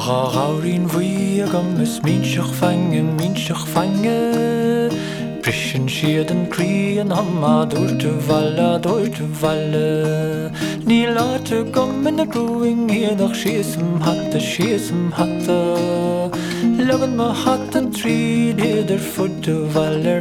Tághaurín bhuí agam is míseach fange Brisin siad an crí an hama dúirte bhaile Ní láte gom in na grúing hiadach siasam hatta Legan ma hat an tríd idir fudde bhaile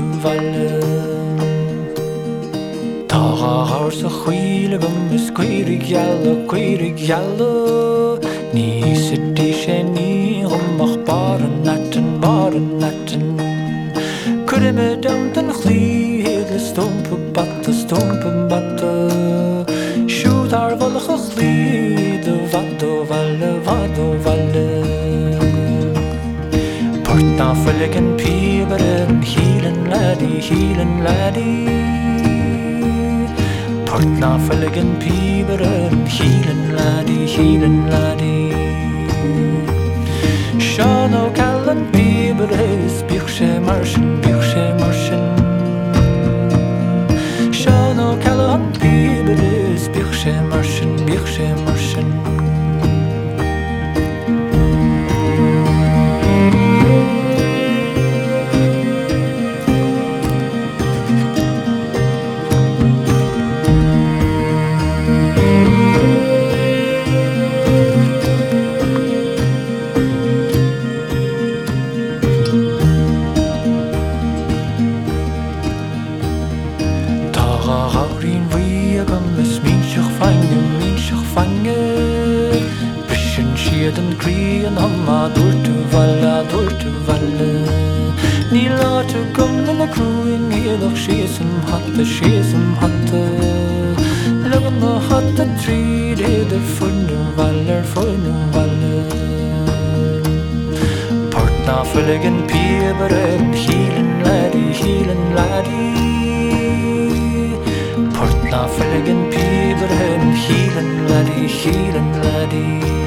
Tághauir sa chuile gom is cuirig gealla Ní sití sé ní gomach baran natin Curime down den chlí héad le stompa batta Siúd ar bhalach a chlí do vado valle Port na fullig an píbar an hílan laddí Port na fullig an píbar an hílan laddí Sean ó callan píbar is bích sé marsin Sean ó callan píbar is bích sé marsin Tághaurín bhuí agam is míseach fange Brisin siad an crí an hama dúirte bhaile Ní láte gom in na grúing hiadach siasam hatta Legan ma hat an tríd idir fudde bhaile Port na fullig an píbar an hílan laddí Port na fullig an píbar an hílan laddí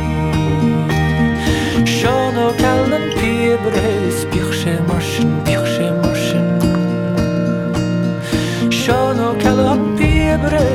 Sean ó callan píbar is bích sé marsin Sean ó callan píbar